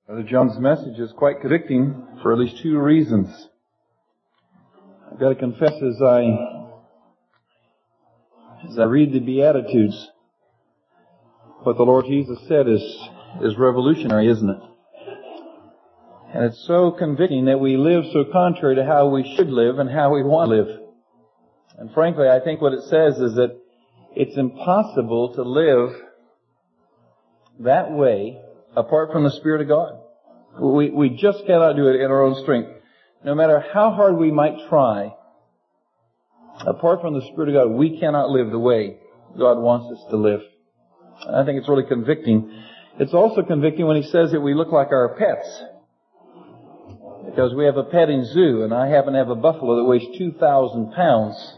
Brother John's message is quite convicting for at least two reasons. I've got to confess, as I read the Beatitudes, what the Lord Jesus said is revolutionary, isn't it? And it's so convicting that we live so contrary to how we should live and how we want to live. And frankly, I think what it says is that it's impossible to live that way apart from the Spirit of God. We just cannot do it in our own strength. No matter how hard we might try, apart from the Spirit of God, we cannot live the way God wants us to live. And I think it's really convicting. It's also convicting when He says that we look like our pets. Because we have a petting zoo, and I happen to have a buffalo that weighs 2,000 pounds.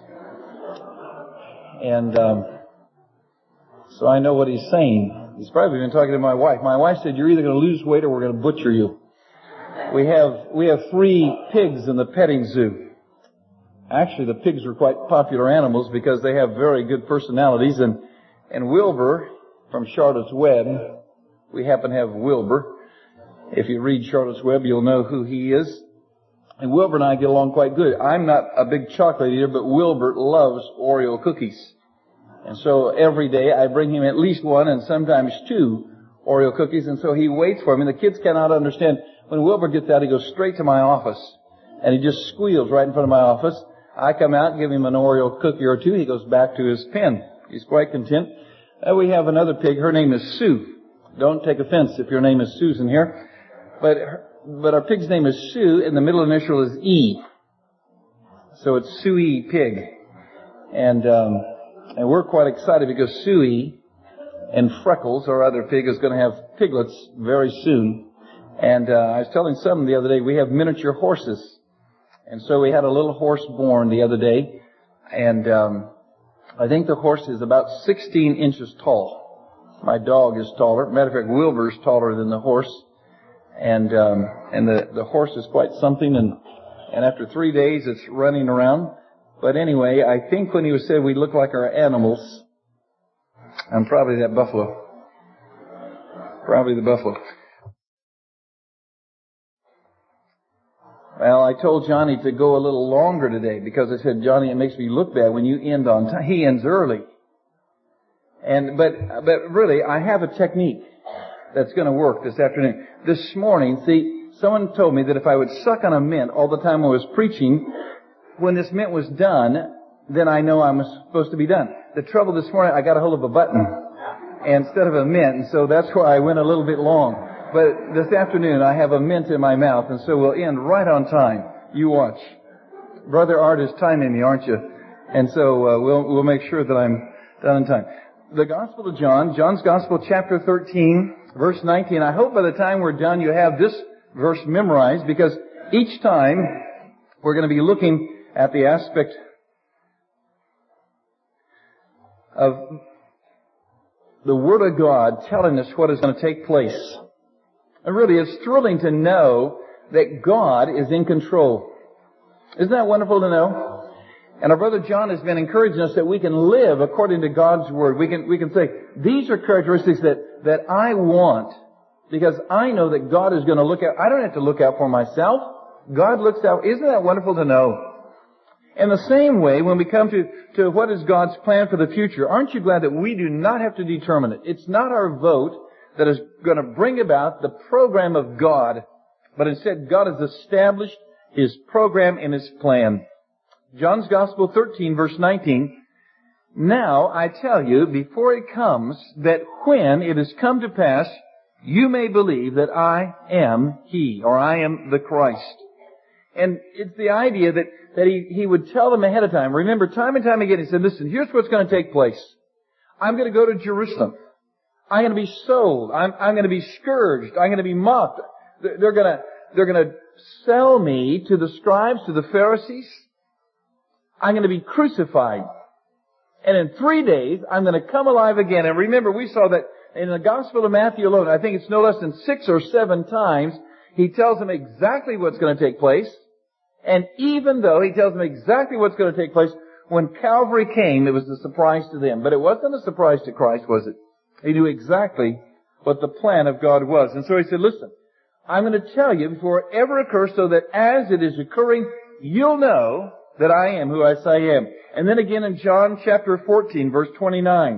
And so I know what He's saying. He's probably been talking to my wife. My wife said, "You're either going to lose weight or we're going to butcher you." We have 3 pigs in the petting zoo. Actually, the pigs are quite popular animals because they have very good personalities. And Wilbur from Charlotte's Web, we happen to have Wilbur. If you read Charlotte's Web, you'll know who he is. And Wilbur and I get along quite good. I'm not a big chocolate eater, but Wilbur loves Oreo cookies. And so every day I bring him at least 1 and sometimes 2 Oreo cookies. And so he waits for me. And the kids cannot understand. When Wilbur gets out, he goes straight to my office. And he just squeals right in front of my office. I come out, give him an Oreo cookie or 2. He goes back to his pen. He's quite content. We have another pig. Her name is Sue. Don't take offense if your name is Susan here. But our pig's name is Sue, and the middle initial is E. So it's Suey Pig. And we're quite excited because Suey and Freckles, our other pig, is going to have piglets very soon. And I was telling someone the other day, we have miniature horses. And so we had a little horse born the other day. And I think the horse is about 16 inches tall. My dog is taller. Matter of fact, Wilbur's taller than the horse. And the horse is quite something. And after 3 days, it's running around. But anyway, I think when he said we look like our animals, I'm probably that buffalo. Probably the buffalo. Well, I told Johnny to go a little longer today because I said, "Johnny, it makes me look bad when you end on time." He ends early. But really, I have a technique that's going to work this afternoon. This morning, see, someone told me that if I would suck on a mint all the time I was preaching, when this mint was done, then I know I'm supposed to be done. The trouble this morning, I got a hold of a button instead of a mint, and so that's why I went a little bit long. But this afternoon, I have a mint in my mouth, and so we'll end right on time. You watch. Brother Art is timing me, aren't you? And so we'll make sure that I'm done in time. The Gospel of John, John's Gospel, chapter 13, verse 19. I hope by the time we're done you have this verse memorized, because each time we're going to be looking at the aspect of the Word of God telling us what is going to take place. And really, it's thrilling to know that God is in control. Isn't that wonderful to know? And our brother John has been encouraging us that we can live according to God's Word. We can say, these are characteristics that I want, because I know that God is going to look out. I don't have to look out for myself. God looks out. Isn't that wonderful to know? In the same way, when we come to what is God's plan for the future, aren't you glad that we do not have to determine it? It's not our vote that is going to bring about the program of God, but instead God has established His program and His plan. John's Gospel 13, verse 19, "Now I tell you, before it comes, that when it has come to pass, you may believe that I am He," or I am the Christ. And it's the idea that he would tell them ahead of time. Remember, time and time again, He said, "Listen, here's what's going to take place. I'm going to go to Jerusalem. I'm going to be sold. I'm going to be scourged. I'm going to be mocked. They're going to sell me to the scribes, to the Pharisees. I'm going to be crucified. And in 3 days, I'm going to come alive again." And remember, we saw that in the Gospel of Matthew alone, I think it's no less than 6 or 7 times, He tells them exactly what's going to take place. And even though He tells them exactly what's going to take place, when Calvary came, it was a surprise to them. But it wasn't a surprise to Christ, was it? He knew exactly what the plan of God was. And so He said, "Listen, I'm going to tell you before it ever occurs so that as it is occurring, you'll know that I am who I say I am. And then again in John chapter 14, verse 29.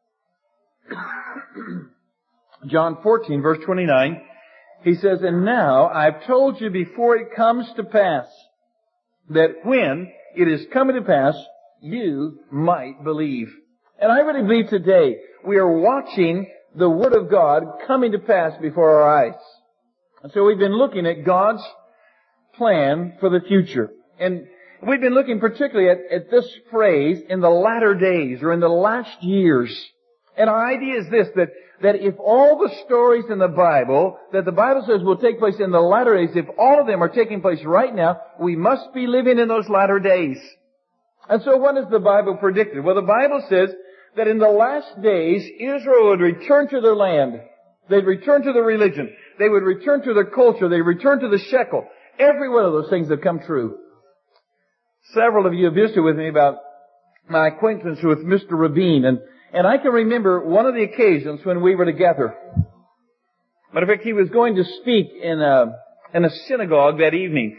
John 14, verse 29, he says, "And now I've told you before it comes to pass, that when it is coming to pass, you might believe." And I really believe today we are watching the Word of God coming to pass before our eyes. And so we've been looking at God's plan for the future. And we've been looking particularly at this phrase, in the latter days, or in the last years. And our idea is this, that if all the stories in the Bible, that the Bible says will take place in the latter days, if all of them are taking place right now, we must be living in those latter days. And so what has the Bible predicted? Well, the Bible says that in the last days, Israel would return to their land. They'd return to their religion. They would return to their culture. They'd return to the shekel. Every one of those things have come true. Several of you have visited with me about my acquaintance with Mr. Rabin, and I can remember one of the occasions when we were together. Matter of fact, he was going to speak in a synagogue that evening.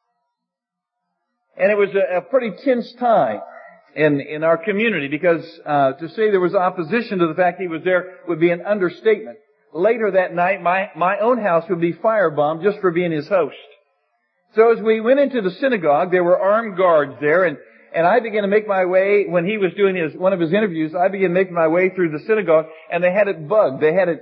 And it was a pretty tense time in our community because to say there was opposition to the fact he was there would be an understatement. Later that night, my own house would be firebombed just for being his host. So as we went into the synagogue, there were armed guards there, and I began to make my way, when he was doing one of his interviews, I began making my way through the synagogue, and they had it bugged. They had it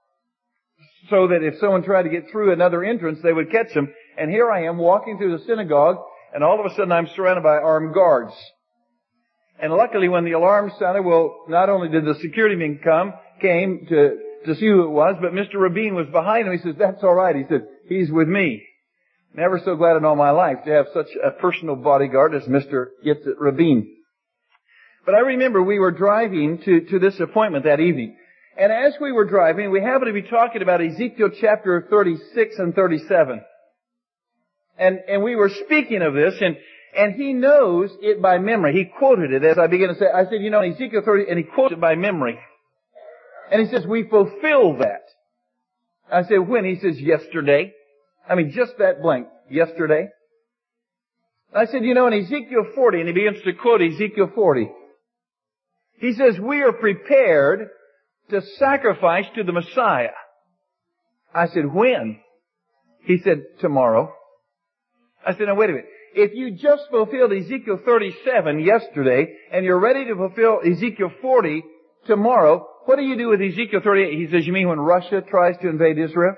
so that if someone tried to get through another entrance, they would catch them. And here I am walking through the synagogue, and all of a sudden I'm surrounded by armed guards. And luckily when the alarm sounded, well, not only did the security men came to see who it was, but Mr. Rabin was behind him. He says, "That's all right." He said, "He's with me." Never so glad in all my life to have such a personal bodyguard as Mr. Yitzhak Rabin. But I remember we were driving to this appointment that evening. And as we were driving, we happened to be talking about Ezekiel chapter 36 and 37. And we were speaking of this, and he knows it by memory. He quoted it as I began to say. I said, Ezekiel 30, and he quoted it by memory. And he says, "We fulfill that." I said, "When?" He says, "Yesterday." I mean, just that blank. Yesterday. I said, in Ezekiel 40, and he begins to quote Ezekiel 40. He says, "We are prepared to sacrifice to the Messiah." I said, "When?" He said, "Tomorrow." I said, "Now wait a minute. If you just fulfilled Ezekiel 37 yesterday, and you're ready to fulfill Ezekiel 40 tomorrow, what do you do with Ezekiel 38? He says, "You mean when Russia tries to invade Israel?"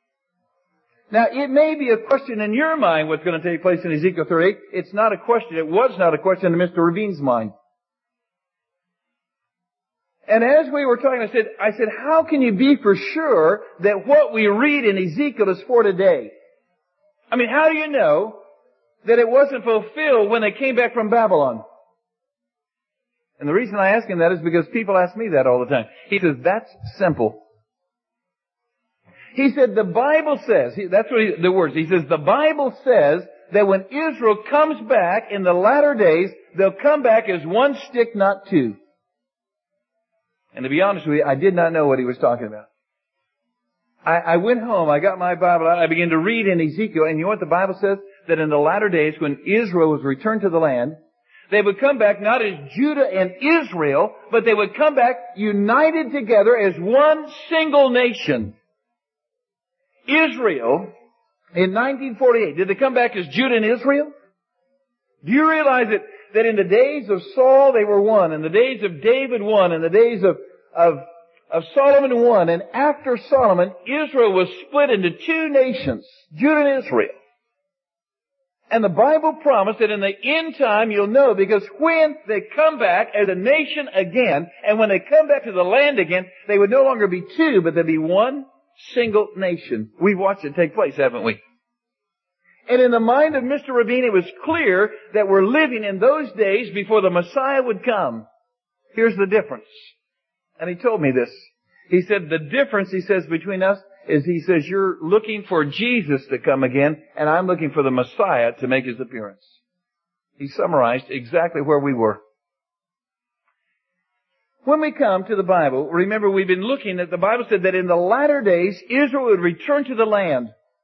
Now, it may be a question in your mind what's going to take place in Ezekiel 38. It's not a question. It was not a question in Mr. Rabin's mind. And as we were talking, I said, how can you be for sure that what we read in Ezekiel is for today? I mean, how do you know that it wasn't fulfilled when they came back from Babylon? And the reason I ask him that is because people ask me that all the time. He says, "That's simple." He said, the Bible says, that's what the words, he says, the Bible says that when Israel comes back in the latter days, they'll come back as one stick, not two. And to be honest with you, I did not know what he was talking about. I went home, I got my Bible out, I began to read in Ezekiel, and you know what the Bible says? That in the latter days, when Israel was returned to the land, they would come back not as Judah and Israel, but they would come back united together as one single nation. Israel, in 1948, did they come back as Judah and Israel? Do you realize that in the days of Saul they were one, in the days of David one, in the days of Solomon one, and after Solomon, Israel was split into two nations, Judah and Israel. And the Bible promised that in the end time you'll know, because when they come back as a nation again, and when they come back to the land again, they would no longer be two, but they'd be one single nation. We've watched it take place, haven't we? And in the mind of Mr. Rabin, it was clear that we're living in those days before the Messiah would come. Here's the difference. And he told me this. He said, the difference, he says, between us is, he says, you're looking for Jesus to come again, and I'm looking for the Messiah to make his appearance. He summarized exactly where we were. When we come to the Bible, remember we've been looking at the Bible said that in the latter days, Israel would return to the land.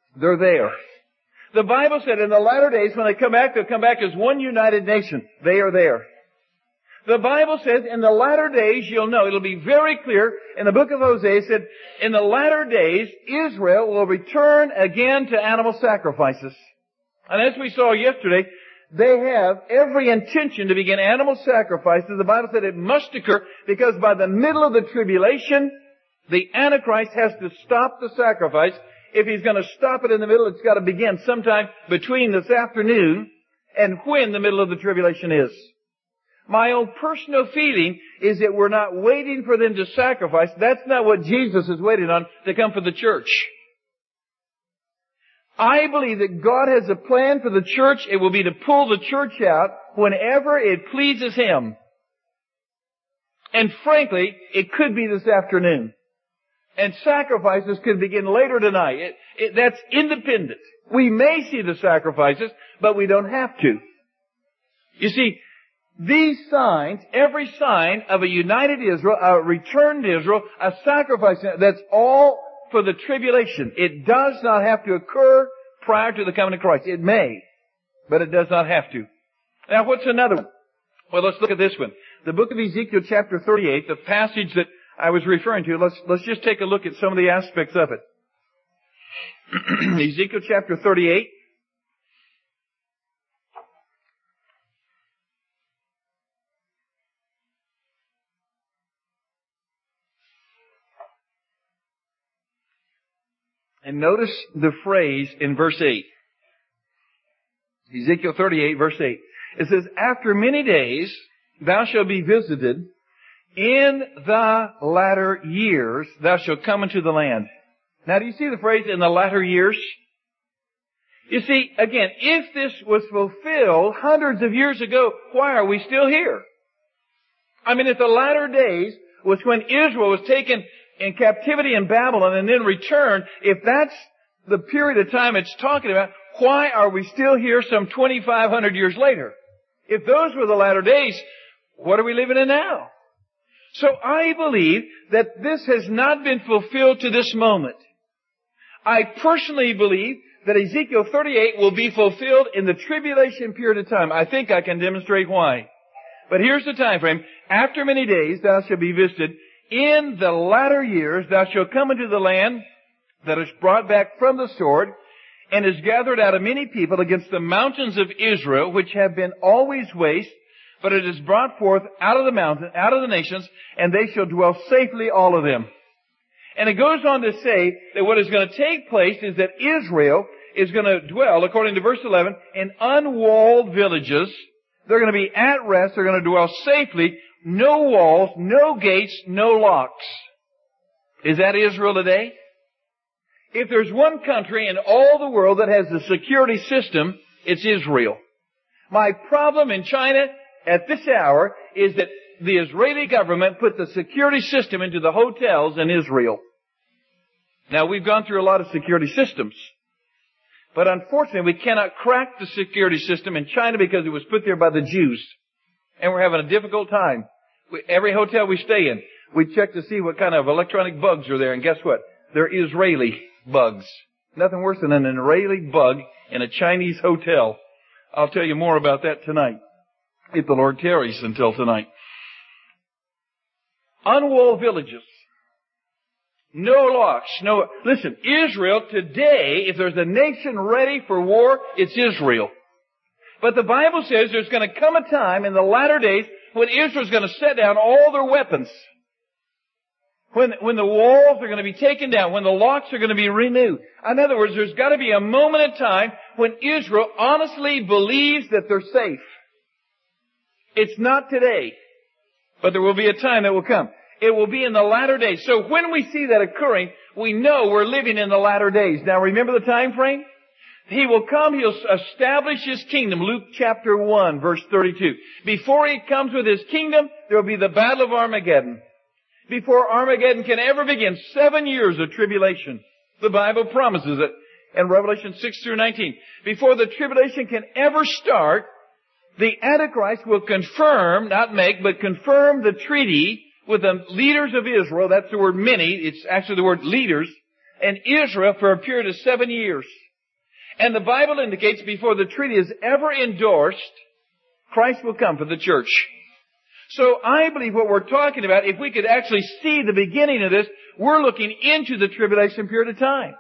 They're there. The Bible said in the latter days when they come back, they'll come back as one united nation. They are there. The Bible says in the latter days, you'll know, it'll be very clear. In the book of Hosea, it said, in the latter days, Israel will return again to animal sacrifices. And as we saw yesterday, they have every intention to begin animal sacrifices. The Bible said it must occur because by the middle of the tribulation, the Antichrist has to stop the sacrifice. If he's going to stop it in the middle, it's got to begin sometime between this afternoon and when the middle of the tribulation is. My own personal feeling is that we're not waiting for them to sacrifice. That's not what Jesus is waiting on to come for the church. I believe that God has a plan for the church. It will be to pull the church out whenever it pleases Him. And frankly, it could be this afternoon. And sacrifices could begin later tonight. That's independent. We may see the sacrifices, but we don't have to. You see, these signs, every sign of a united Israel, a returned Israel, a sacrifice, that's all for the tribulation. It does not have to occur prior to the coming of Christ. It may, but it does not have to. Now, what's another one? Well, let's look at this one. The book of Ezekiel chapter 38, the passage that I was referring to, let's just take a look at some of the aspects of it. Ezekiel chapter 38. And notice the phrase in verse 8. Ezekiel 38, verse 8. It says, after many days thou shalt be visited, in the latter years thou shalt come into the land. Now do you see the phrase, in the latter years? You see, again, if this was fulfilled hundreds of years ago, why are we still here? I mean, if the latter days was when Israel was taken in captivity in Babylon and then returned, if that's the period of time it's talking about, why are we still here some 2,500 years later? If those were the latter days, what are we living in now? So I believe that this has not been fulfilled to this moment. I personally believe that Ezekiel 38 will be fulfilled in the tribulation period of time. I think I can demonstrate why. But here's the time frame. After many days thou shalt be visited. In the latter years thou shalt come into the land that is brought back from the sword, and is gathered out of many people against the mountains of Israel, which have been always waste, but it is brought forth out of the mountain, out of the nations, and they shall dwell safely, all of them. And it goes on to say that what is going to take place is that Israel is going to dwell, according to verse 11, in unwalled villages. They're going to be at rest. They're going to dwell safely. No walls, no gates, no locks. Is that Israel today? If there's one country in all the world that has a security system, it's Israel. My problem in China at this hour is that the Israeli government put the security system into the hotels in Israel. Now, we've gone through a lot of security systems. But unfortunately, we cannot crack the security system in China because it was put there by the Jews. And we're having a difficult time. Every hotel we stay in, we check to see what kind of electronic bugs are there. And guess what? They're Israeli bugs. Nothing worse than an Israeli bug in a Chinese hotel. I'll tell you more about that tonight, if the Lord tarries until tonight. Unwalled villages. No locks. No. Listen, Israel today, if there's a nation ready for war, it's Israel. But the Bible says there's going to come a time in the latter days when Israel's going to set down all their weapons. When the walls are going to be taken down, when the locks are going to be renewed. In other words, there's got to be a moment in time when Israel honestly believes that they're safe. It's not today, but there will be a time that will come. It will be in the latter days. So when we see that occurring, we know we're living in the latter days. Now remember the time frame? He will come, He'll establish His kingdom. Luke chapter 1, verse 32. Before He comes with His kingdom, there will be the battle of Armageddon. Before Armageddon can ever begin, 7 years of tribulation. The Bible promises it in Revelation 6 through 19. Before the tribulation can ever start, the Antichrist will confirm, not make, but confirm the treaty with the leaders of Israel. That's the word many. It's actually the word leaders. and Israel for a period of 7 years. And the Bible indicates before the treaty is ever endorsed, Christ will come for the church. So I believe what we're talking about, if we could actually see the beginning of this, we're looking into the tribulation period of time.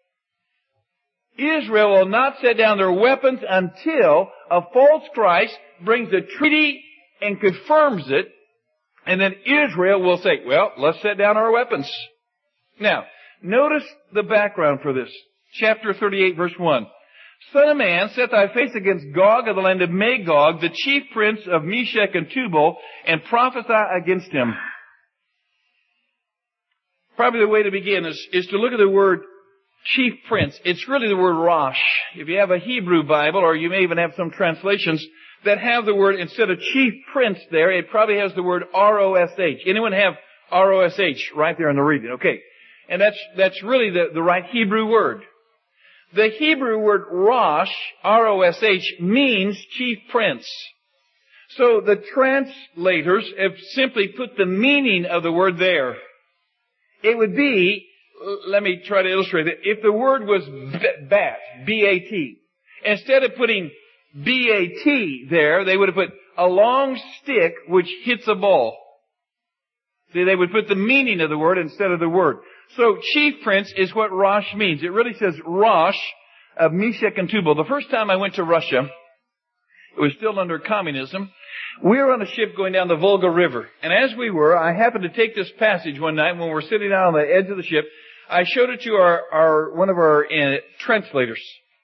Israel will not set down their weapons until a false Christ brings a treaty and confirms it, and then Israel will say, well, let's set down our weapons. Now, notice the background for this. Chapter 38, verse 1. Son of man, set thy face against Gog of the land of Magog, the chief prince of Meshech and Tubal, and prophesy against him. Probably the way to begin is to look at the word chief prince. It's really the word Rosh. If you have a Hebrew Bible, or you may even have some translations that have the word, instead of chief prince there, it probably has the word R-O-S-H. Anyone have R-O-S-H right there in the reading? Okay. And that's really the right Hebrew word. The Hebrew word Rosh, R-O-S-H, means chief prince. So the translators have simply put the meaning of the word there. It would be, let me try to illustrate it. If the word was bat, B-A-T, instead of putting B-A-T there, they would have put a long stick which hits a ball. See, they would put the meaning of the word instead of the word. So chief prince is what Rosh means. It really says Rosh of Meshech and Tubal. The first time I went to Russia, it was still under communism. We were on a ship going down the Volga River. And as we were, I happened to take this passage one night when we were sitting out on the edge of the ship. I showed it to one of our translators.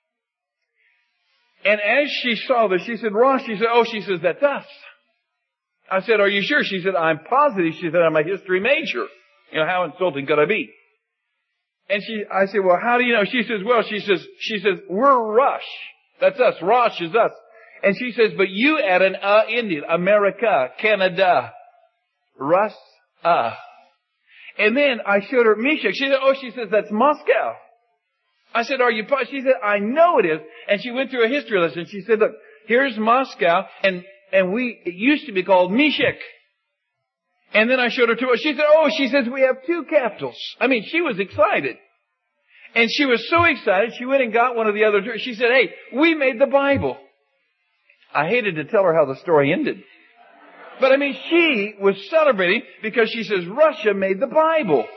And as she saw this, she said, Rosh, she said, that's us. I said, are you sure? She said, I'm positive. She said, I'm a history major. You know, how insulting could I be? And I said, well, how do you know? She says, we're Rush. That's us. Rosh is us. And she says, but you add an Indian, America, Canada, Rus, And then I showed her Meshach. She says, that's Moscow. I said, are you positive? She said, I know it is. And she went through a history lesson. She said, look, here's Moscow, and it used to be called Meshach. And then I showed her she says, we have two capitals. I mean, she was excited. And she was so excited, she went and got one of the other two. She said, hey, we made the Bible. I hated to tell her how the story ended. But I mean, she was celebrating because she says, Russia made the Bible.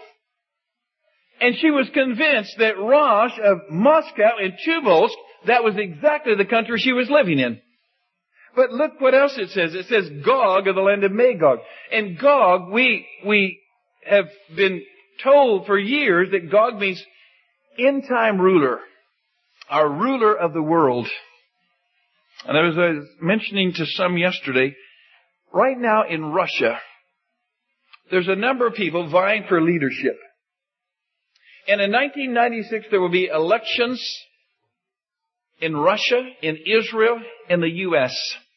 And she was convinced that Rosh of Moscow and Tobolsk, that was exactly the country she was living in. But look what else it says. It says Gog of the land of Magog. And Gog, we have been told for years that Gog means end-time ruler, our ruler of the world. And as I was mentioning to some yesterday, right now in Russia, there's a number of people vying for leadership. And in 1996, there will be elections in Russia, in Israel, in the U.S.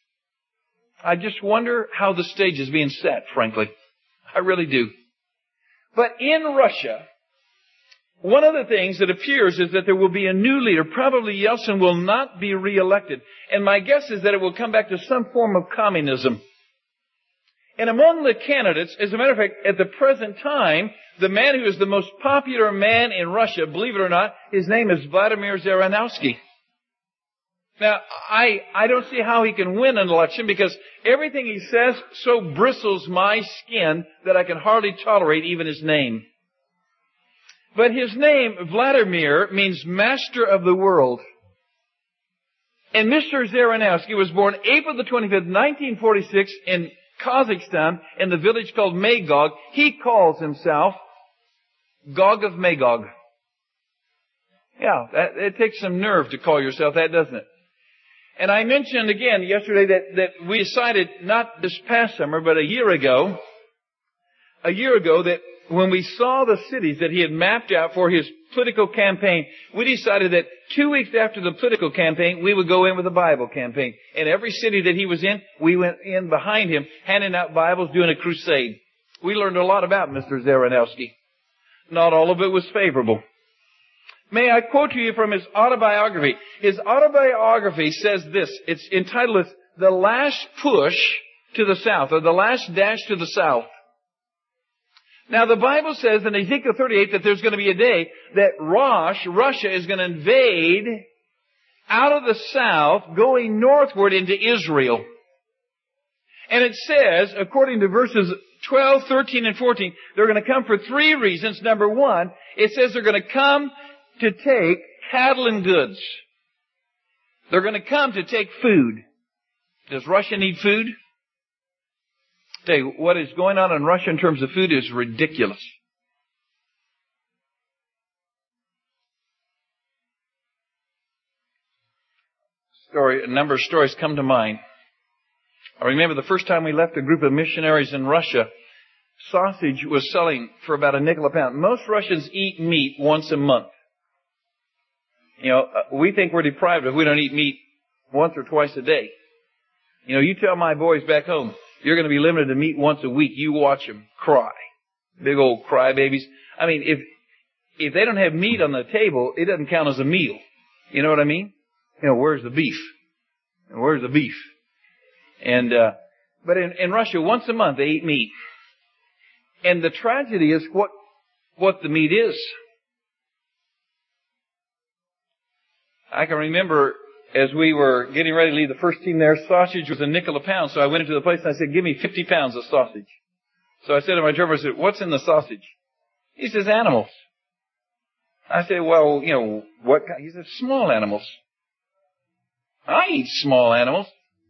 I just wonder how the stage is being set, frankly. I really do. But in Russia, one of the things that appears is that there will be a new leader. Probably Yeltsin will not be reelected. And my guess is that it will come back to some form of communism. And among the candidates, as a matter of fact, at the present time, the man who is the most popular man in Russia, believe it or not, his name is Vladimir Zhirinovsky. Now, I don't see how he can win an election because everything he says so bristles my skin that I can hardly tolerate even his name. But his name, Vladimir, means master of the world. And Mr. Zhirinovsky was born April the 25th, 1946 in Kazakhstan in the village called Magog. He calls himself Gog of Magog. Yeah, it takes some nerve to call yourself that, doesn't it? And I mentioned again yesterday that we decided, not this past summer, but a year ago, that when we saw the cities that he had mapped out for his political campaign, we decided that 2 weeks after the political campaign, we would go in with a Bible campaign. And every city that he was in, we went in behind him, handing out Bibles, doing a crusade. We learned a lot about Mr. Zhirinovsky. Not all of it was favorable. May I quote to you from his autobiography? His autobiography says this. It's entitled, The Last Push to the South, or The Last Dash to the South. Now the Bible says in Ezekiel 38 that there's going to be a day that Russia is going to invade out of the south, going northward into Israel. And it says, according to verses 12, 13, and 14, they're going to come for three reasons. Number one, it says they're going to come to take cattle and goods. They're going to come to take food. Does Russia need food? I'll tell you, what is going on in Russia in terms of food is ridiculous. A number of stories come to mind. I remember the first time we left a group of missionaries in Russia, sausage was selling for about $0.05 a pound. Most Russians eat meat once a month. We think we're deprived if we don't eat meat once or twice a day. You tell my boys back home, you're going to be limited to meat once a week. You watch them cry. Big old crybabies. I mean, if they don't have meat on the table, it doesn't count as a meal. You know what I mean? Where's the beef? Where's the beef? But in Russia, once a month they eat meat. And the tragedy is what the meat is. I can remember as we were getting ready to leave the first team there, sausage was $0.05 a pound. So I went into the place and I said, give me 50 pounds of sausage. So I said to my driver, I said, what's in the sausage? He says, animals. I said, well, what kind? He said, small animals. I eat small animals.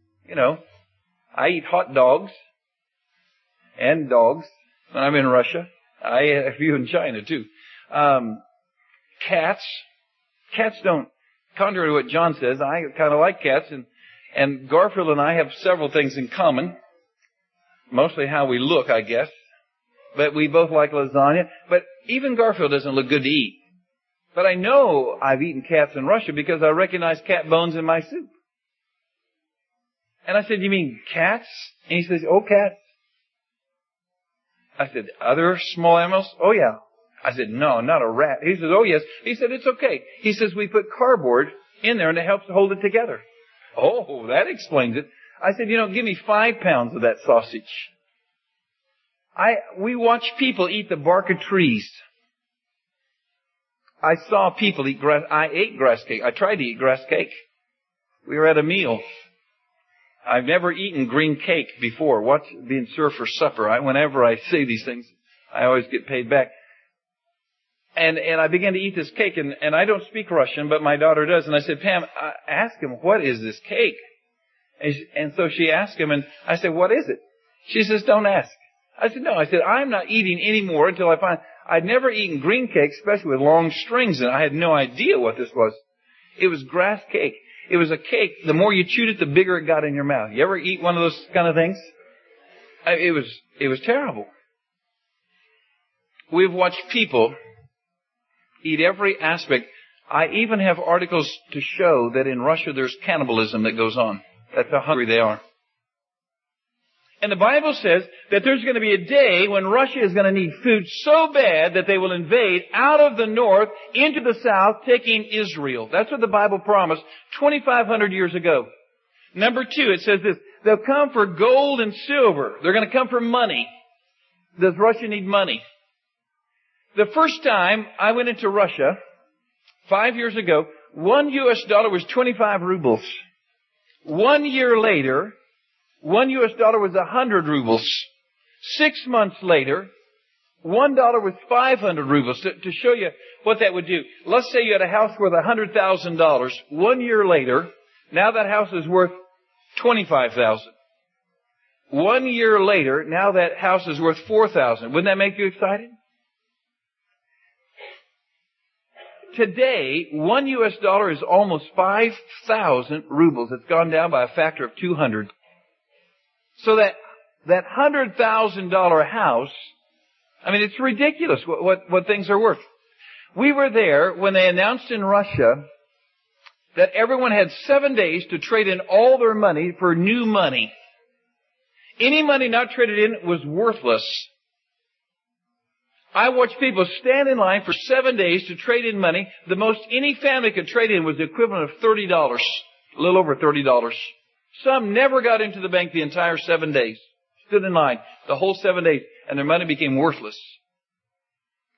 I eat hot dogs and dogs when I'm in Russia. I eat a few in China too. Cats. Cats don't, contrary to what John says, I kind of like cats, and Garfield and I have several things in common. Mostly how we look, I guess. But we both like lasagna. But even Garfield doesn't look good to eat. But I know I've eaten cats in Russia because I recognize cat bones in my soup. And I said, you mean cats? And he says, oh, cats. I said, other small animals? Oh, yeah. I said, no, not a rat. He says, oh, yes. He said, it's okay. He says, we put cardboard in there and it helps to hold it together. Oh, that explains it. I said, give me 5 pounds of that sausage. We watch people eat the bark of trees. I saw people eat grass. I ate grass cake. I tried to eat grass cake. We were at a meal. I've never eaten green cake before. What's being served for supper? Whenever I say these things, I always get paid back. And I began to eat this cake, and I don't speak Russian, but my daughter does. And I said, Pam, ask him, what is this cake? And so she asked him, and I said, what is it? She says, don't ask. I said, no. I said, I'm not eating any more until I find. I'd never eaten green cake, especially with long strings in it. I had no idea what this was. It was grass cake. It was a cake. The more you chewed it, the bigger it got in your mouth. You ever eat one of those kind of things? It was terrible. We've watched people eat every aspect. I even have articles to show that in Russia there's cannibalism that goes on. That's how hungry they are. And the Bible says that there's going to be a day when Russia is going to need food so bad that they will invade out of the north into the south, taking Israel. That's what the Bible promised 2,500 years ago. Number 2, it says this, they'll come for gold and silver. They're going to come for money. Does Russia need money? The first time I went into Russia, 5 years ago, $1 was 25 rubles. 1 year later, $1 was 100 rubles. 6 months later, $1 was 500 rubles. To show you what that would do, let's say you had a house worth $100,000. 1 year later, now that house is worth $25,000. 1 year later, now that house is worth $4,000. Wouldn't that make you excited? Today, $1 is almost 5,000 rubles. It's gone down by a factor of 200. So that $100,000 house, it's ridiculous what things are worth. We were there when they announced in Russia that everyone had 7 days to trade in all their money for new money. Any money not traded in was worthless. I watched people stand in line for 7 days to trade in money. The most any family could trade in was the equivalent of $30. A little over $30. Some never got into the bank the entire 7 days. Stood in line the whole 7 days, and their money became worthless.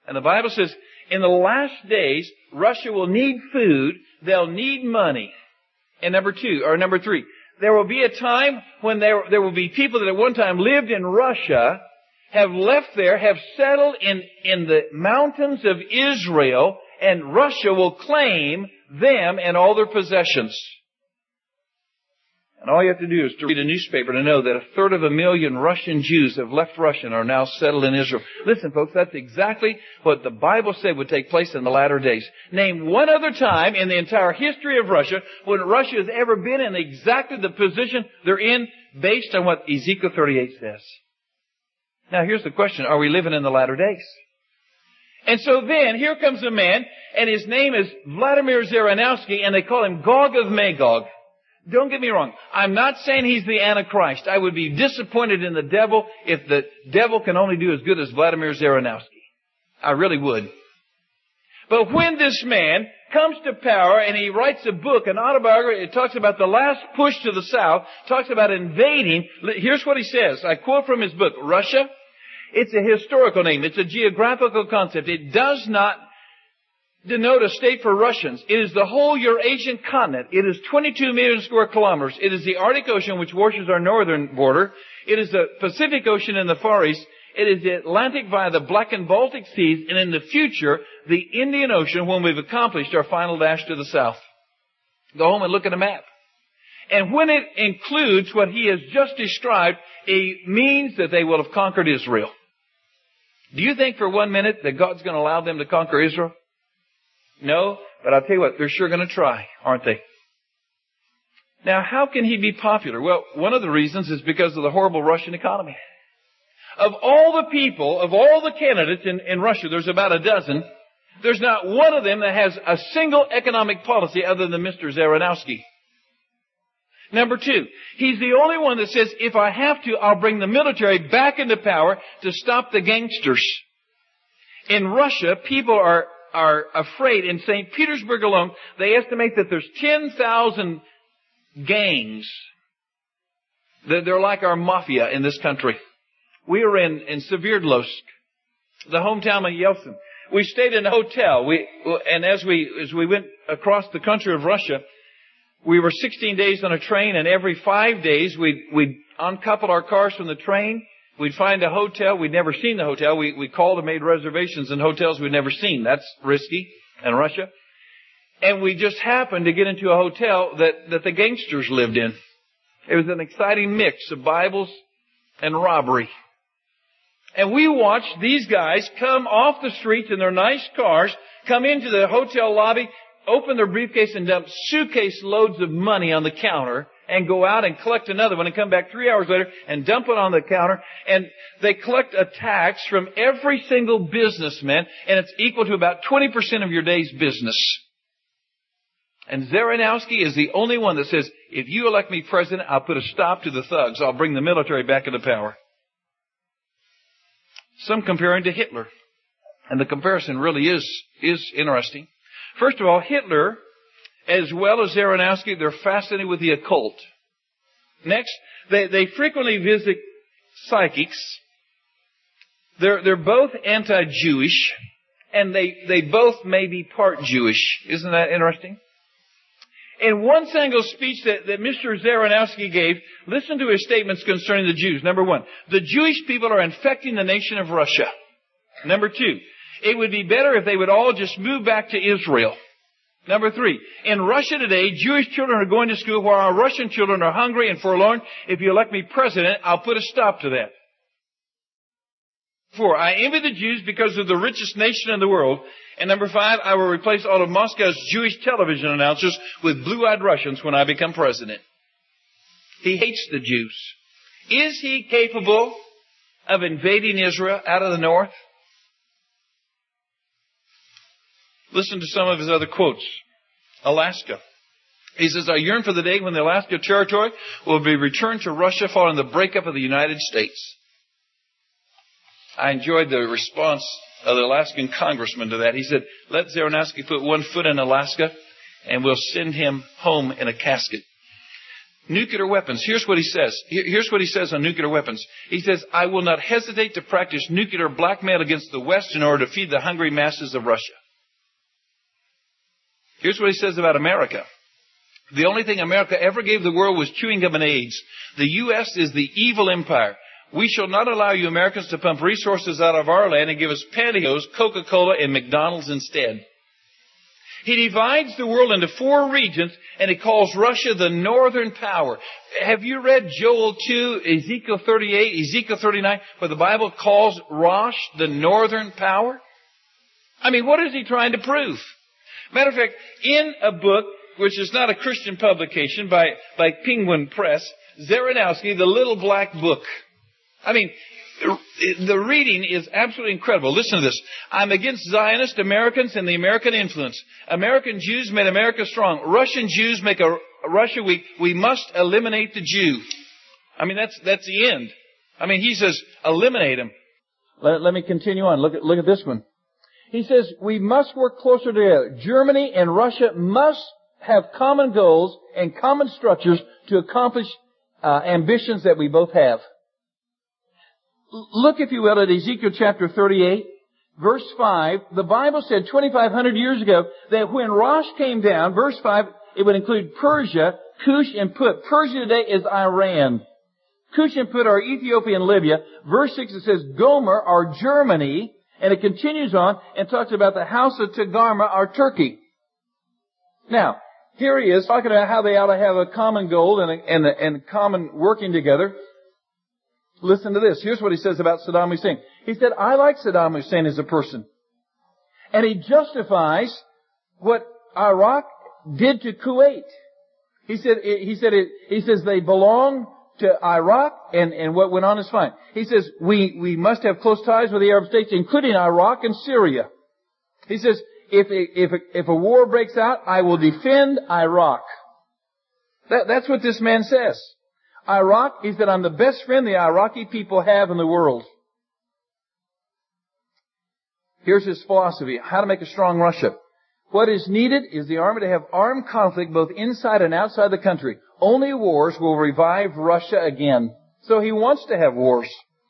And the Bible says, in the last days, Russia will need food. They'll need money. And number three, there will be a time when there will be people that at one time lived in Russia, have left there, have settled in the mountains of Israel, and Russia will claim them and all their possessions. And all you have to do is to read a newspaper to know that 1/3 Russian Jews have left Russia and are now settled in Israel. Listen, folks, that's exactly what the Bible said would take place in the latter days. Name one other time in the entire history of Russia when Russia has ever been in exactly the position they're in based on what Ezekiel 38 says. Now, here's the question. Are we living in the latter days? And so then, here comes a man, and his name is Vladimir Zeranowski, and they call him Gog of Magog. Don't get me wrong. I'm not saying he's the Antichrist. I would be disappointed in the devil if the devil can only do as good as Vladimir Zeranowski. I really would. But when this man comes to power and he writes a book, an autobiography, it talks about the last push to the south, talks about invading. Here's what he says. I quote from his book, Russia. It's a historical name. It's a geographical concept. It does not denote a state for Russians. It is the whole Eurasian continent. It is 22 million square kilometers. It is the Arctic Ocean, which washes our northern border. It is the Pacific Ocean in the Far East. It is the Atlantic via the Black and Baltic Seas, and in the future, the Indian Ocean when we've accomplished our final dash to the south. Go home and look at a map. And when it includes what he has just described, it means that they will have conquered Israel. Do you think for 1 minute that God's going to allow them to conquer Israel? No, but I'll tell you what, they're sure going to try, aren't they? Now, how can he be popular? Well, one of the reasons is because of the horrible Russian economy. Of all the people, of all the candidates in Russia, there's about a dozen, there's not one of them that has a single economic policy other than Mr. Zeranowski. Number two, he's the only one that says, if I have to, I'll bring the military back into power to stop the gangsters. In Russia, people are afraid. In St. Petersburg alone, they estimate that there's 10,000 gangs. They're like our mafia in this country. We were in Sverdlovsk, the hometown of Yeltsin. We stayed in a hotel. And as we went across the country of Russia, we were 16 days on a train, and every 5 days we'd uncouple our cars from the train. We'd find a hotel. We'd never seen the hotel. We called and made reservations in hotels we'd never seen. That's risky in Russia. And we just happened to get into a hotel that the gangsters lived in. It was an exciting mix of Bibles and robbery. And we watched these guys come off the streets in their nice cars, come into the hotel lobby, open their briefcase and dump suitcase loads of money on the counter, and go out and collect another one and come back 3 hours later and dump it on the counter. And they collect a tax from every single businessman, and it's equal to about 20% of your day's business. And Zeranowski is the only one that says, if you elect me president, I'll put a stop to the thugs. I'll bring the military back into power. Some compare him to Hitler. And the comparison really is interesting. First of all, Hitler, as well as Zeranowski, they're fascinated with the occult. Next, they frequently visit psychics. They're both anti-Jewish, and they both may be part Jewish. Isn't that interesting? In one single speech that Mr. Zeranowski gave, listen to his statements concerning the Jews. Number one, the Jewish people are infecting the nation of Russia. Number two, it would be better if they would all just move back to Israel. Number three, in Russia today, Jewish children are going to school while our Russian children are hungry and forlorn. If you elect me president, I'll put a stop to that. 4, I envy the Jews because they're the richest nation in the world. And number 5, I will replace all of Moscow's Jewish television announcers with blue-eyed Russians when I become president. He hates the Jews. Is he capable of invading Israel out of the north? Listen to some of his other quotes. Alaska. He says, I yearn for the day when the Alaska Territory will be returned to Russia following the breakup of the United States. I enjoyed the response of the Alaskan congressman to that. He said, let Zeranowski put 1 foot in Alaska and we'll send him home in a casket. Nuclear weapons. Here's what he says. Here's what he says on nuclear weapons. He says, I will not hesitate to practice nuclear blackmail against the West in order to feed the hungry masses of Russia. Here's what he says about America. The only thing America ever gave the world was chewing gum and AIDS. The U.S. is the evil empire. We shall not allow you Americans to pump resources out of our land and give us pantyhose, Coca-Cola, and McDonald's instead. He divides the world into 4 regions, and he calls Russia the northern power. Have you read Joel 2, Ezekiel 38, Ezekiel 39, where the Bible calls Rosh the northern power? I mean, what is he trying to prove? Matter of fact, in a book, which is not a Christian publication, by Penguin Press, Zaranowski, The Little Black Book. I mean, the reading is absolutely incredible. Listen to this. I'm against Zionist Americans and the American influence. American Jews made America strong. Russian Jews make Russia weak. We must eliminate the Jew. I mean, that's the end. I mean, he says, eliminate him. Let me continue on. Look at this one. He says, we must work closer together. Germany and Russia must have common goals and common structures to accomplish ambitions that we both have. Look, if you will, at Ezekiel chapter 38, verse 5. The Bible said 2,500 years ago that when Rosh came down, verse 5, it would include Persia, Cush, and Put. Persia today is Iran. Cush and Put are Ethiopia and Libya. Verse 6, it says Gomer are Germany. And it continues on and talks about the house of Togarmah are Turkey. Now, here he is talking about how they ought to have a common goal and common working together. Listen to this. Here's what he says about Saddam Hussein. He said, I like Saddam Hussein as a person. And he justifies what Iraq did to Kuwait. He says they belong to Iraq and what went on is fine. He says we must have close ties with the Arab states, including Iraq and Syria. He says if a war breaks out, I will defend Iraq. That's what this man says. Iraq, he said, I'm the best friend the Iraqi people have in the world. Here's his philosophy, how to make a strong Russia. What is needed is the army to have armed conflict both inside and outside the country. Only wars will revive Russia again. So he wants to have wars.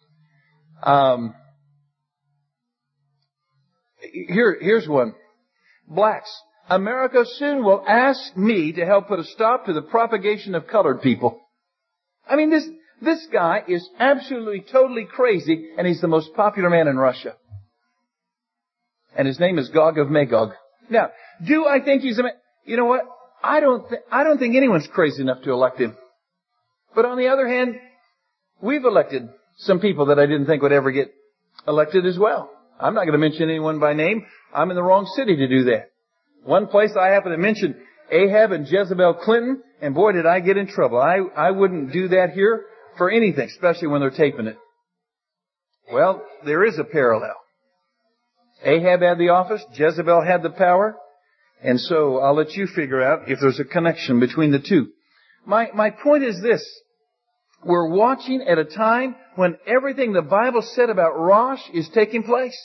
Here's one. Blacks. America soon will ask me to help put a stop to the propagation of colored people. I mean, this guy is absolutely, totally crazy, and he's the most popular man in Russia. And his name is Gog of Magog. Now, do I think he's you know what? I don't think anyone's crazy enough to elect him. But on the other hand, we've elected some people that I didn't think would ever get elected as well. I'm not going to mention anyone by name. I'm in the wrong city to do that. One place I happen to mention Ahab and Jezebel Clinton, and boy, did I get in trouble. I wouldn't do that here for anything, especially when they're taping it. Well, there is a parallel. Ahab had the office, Jezebel had the power, and so I'll let you figure out if there's a connection between the two. My point is this. We're watching at a time when everything the Bible said about Rosh is taking place.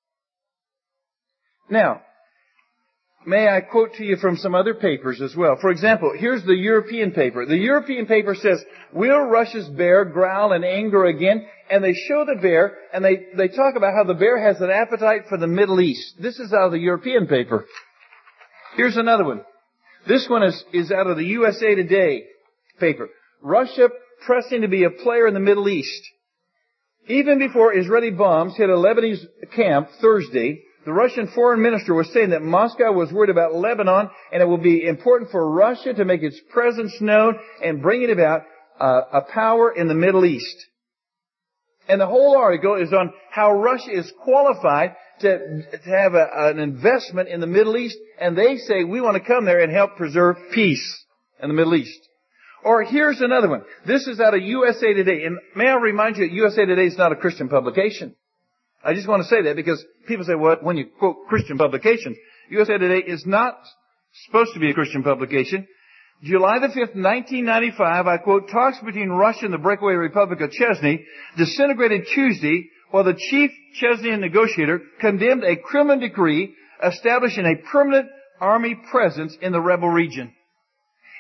Now, may I quote to you from some other papers as well? For example, here's the European paper. The European paper says, will Russia's bear growl in anger again? And they show the bear, and they talk about how the bear has an appetite for the Middle East. This is out of the European paper. Here's another one. This one is out of the USA Today paper. Russia pressing to be a player in the Middle East. Even before Israeli bombs hit a Lebanese camp Thursday, the Russian foreign minister was saying that Moscow was worried about Lebanon, and it will be important for Russia to make its presence known and bring it about a power in the Middle East. And the whole article is on how Russia is qualified to have an investment in the Middle East, and they say we want to come there and help preserve peace in the Middle East. Or here's another one. This is out of USA Today, and may I remind you that USA Today is not a Christian publication. I just want to say that because people say, well, when you quote Christian publications, USA Today is not supposed to be a Christian publication. July the 5th, 1995, I quote, talks between Russia and the breakaway Republic of Chechnya disintegrated Tuesday while the chief Chechnyan negotiator condemned a Kremlin decree establishing a permanent army presence in the rebel region.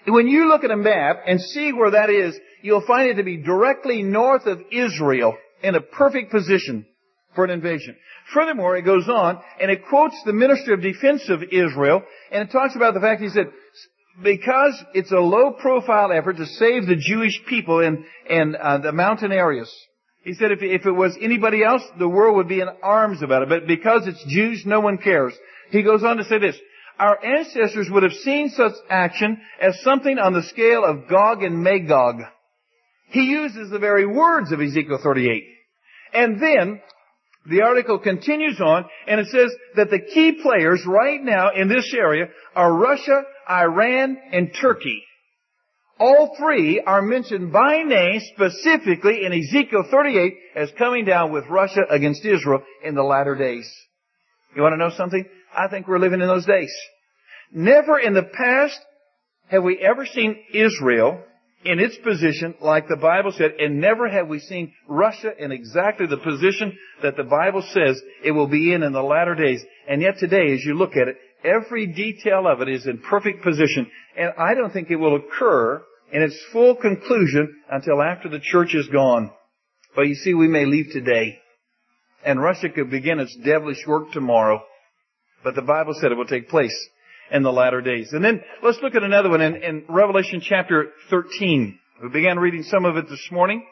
when you look at a map and see where that is, you'll find it to be directly north of Israel in a perfect position for an invasion. Furthermore, it goes on and it quotes the Minister of Defense of Israel, and it talks about the fact, he said, because it's a low-profile effort to save the Jewish people in the mountain areas. He said if it was anybody else, the world would be in arms about it. But because it's Jews, no one cares. He goes on to say this. Our ancestors would have seen such action as something on the scale of Gog and Magog. He uses the very words of Ezekiel 38. And then the article continues on, and it says that the key players right now in this area are Russia, Iran, and Turkey. All three are mentioned by name specifically in Ezekiel 38 as coming down with Russia against Israel in the latter days. You want to know something? I think we're living in those days. Never in the past have we ever seen Israel in its position like the Bible said, and never have we seen Russia in exactly the position that the Bible says it will be in the latter days. And yet today, as you look at it, every detail of it is in perfect position. And I don't think it will occur in its full conclusion until after the church is gone. But you see, we may leave today, and Russia could begin its devilish work tomorrow. But the Bible said it will take place in the latter days. And then let's look at another one in Revelation chapter 13. We began reading some of it this morning.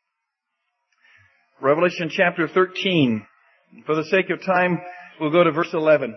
Revelation chapter 13. For the sake of time, we'll go to verse 11.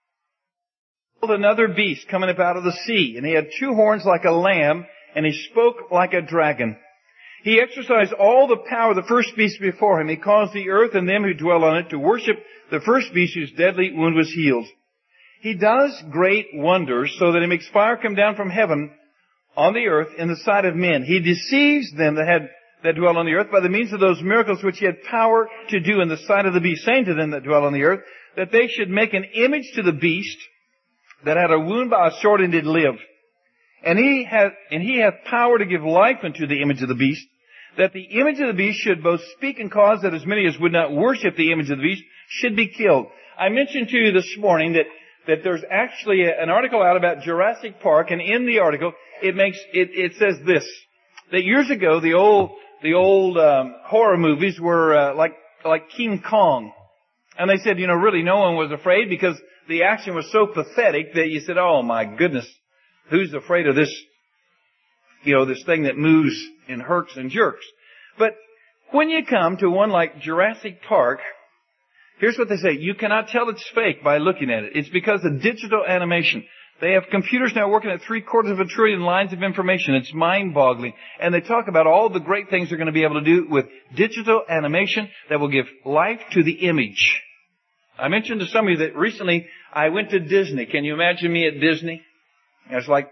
Another beast coming up out of the sea, and he had two horns like a lamb, and he spoke like a dragon. He exercised all the power of the first beast before him. He caused the earth and them who dwell on it to worship the first beast whose deadly wound was healed. He does great wonders so that he makes fire come down from heaven on the earth in the sight of men. He deceives them that dwell on the earth by the means of those miracles which he had power to do in the sight of the beast, saying to them that dwell on the earth that they should make an image to the beast that had a wound by a sword and did live. And he hath power to give life unto the image of the beast, that the image of the beast should both speak and cause that as many as would not worship the image of the beast should be killed. I mentioned to you this morning that there's actually an article out about Jurassic Park, and in the article it says this, that years ago the old horror movies were like King Kong, and they said really no one was afraid because the action was so pathetic that you said, oh my goodness, who's afraid of this this thing that moves and hurts and jerks? But when you come to one like Jurassic Park, here's what they say. You cannot tell it's fake by looking at it. It's because of digital animation. They have computers now working at 750 billion lines of information. It's mind-boggling. And they talk about all the great things they're going to be able to do with digital animation that will give life to the image. I mentioned to some of you that recently I went to Disney. Can you imagine me at Disney? It's like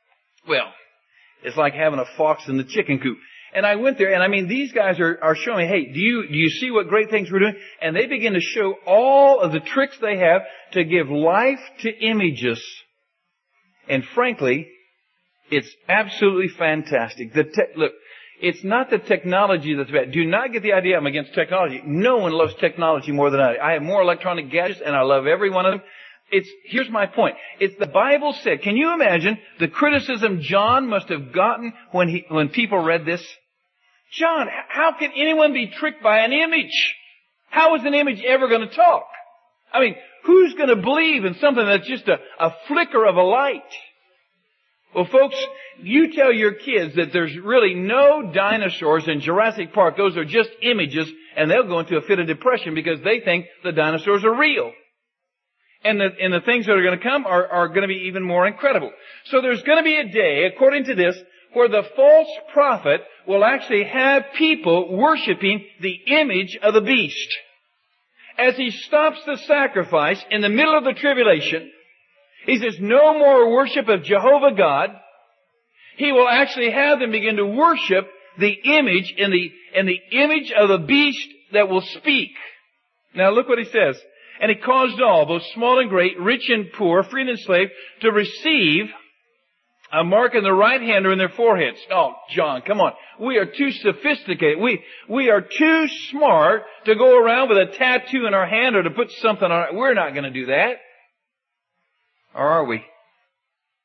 having a fox in the chicken coop. And I went there, and these guys are showing, hey, do you see what great things we're doing? And they begin to show all of the tricks they have to give life to images. And frankly, it's absolutely fantastic. Look, it's not the technology that's bad. Do not get the idea I'm against technology. No one loves technology more than I. I have more electronic gadgets, and I love every one of them. Here's my point. It's the Bible said. Can you imagine the criticism John must have gotten when people read this? John, how can anyone be tricked by an image? How is an image ever going to talk? Who's going to believe in something that's just a flicker of a light? Well, folks, you tell your kids that there's really no dinosaurs in Jurassic Park. Those are just images, and they'll go into a fit of depression because they think the dinosaurs are real. And the things that are going to come are going to be even more incredible. So there's going to be a day, according to this, where the false prophet will actually have people worshiping the image of the beast. As he stops the sacrifice in the middle of the tribulation, he says, no more worship of Jehovah God. He will actually have them begin to worship the image in the image of the beast that will speak. Now look what he says. And he caused all, both small and great, rich and poor, free and slave, to receive a mark in their right hand or in their foreheads. Oh, John, come on. We are too sophisticated. We are too smart to go around with a tattoo in our hand or to put something on it. We're not going to do that. Or are we?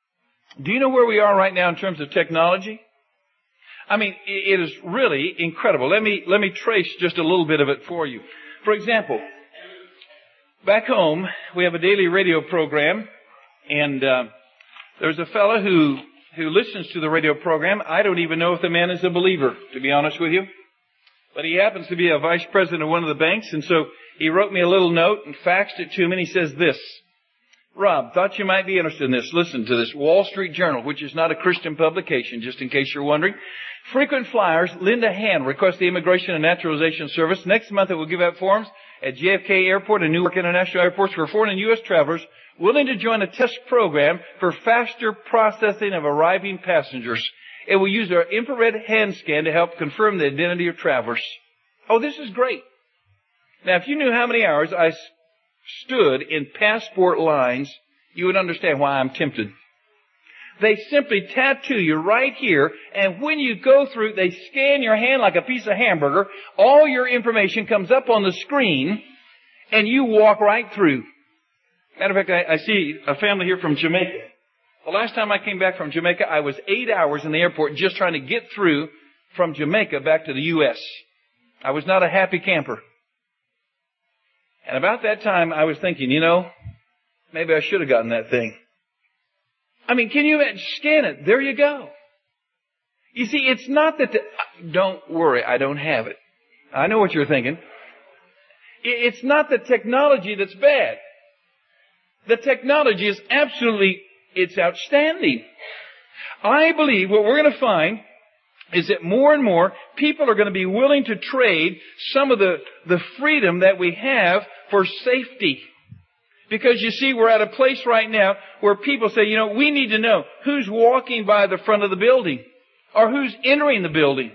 Do you know where we are right now in terms of technology? I mean, it is really incredible. Let me trace just a little bit of it for you. For example, back home, we have a daily radio program, and there's a fellow who listens to the radio program. I don't even know if the man is a believer, to be honest with you. But he happens to be a vice president of one of the banks, and so he wrote me a little note and faxed it to me, and he says this: Rob, thought you might be interested in this. Listen to this. Wall Street Journal, which is not a Christian publication, just in case you're wondering. Frequent flyers, Linda Hand, requests the Immigration and Naturalization Service. Next month it will give out forms at JFK Airport and Newark International Airports for foreign and U.S. travelers willing to join a test program for faster processing of arriving passengers. It will use our infrared hand scan to help confirm the identity of travelers. Oh, this is great. Now, if you knew how many hours I stood in passport lines, you would understand why I'm tempted. They simply tattoo you right here, and when you go through, they scan your hand like a piece of hamburger. All your information comes up on the screen, and you walk right through. Matter of fact, I see a family here from Jamaica. The last time I came back from Jamaica, I was 8 hours in the airport just trying to get through from Jamaica back to the U.S. I was not a happy camper. And about that time, I was thinking, maybe I should have gotten that thing. I mean, can you imagine? Scan it. There you go. You see, it's not that don't worry, I don't have it. I know what you're thinking. It's not the technology that's bad. The technology is it's outstanding. I believe what we're going to find is that more and more people are going to be willing to trade some of the freedom that we have for safety. Because you see, we're at a place right now where people say, we need to know who's walking by the front of the building or who's entering the building.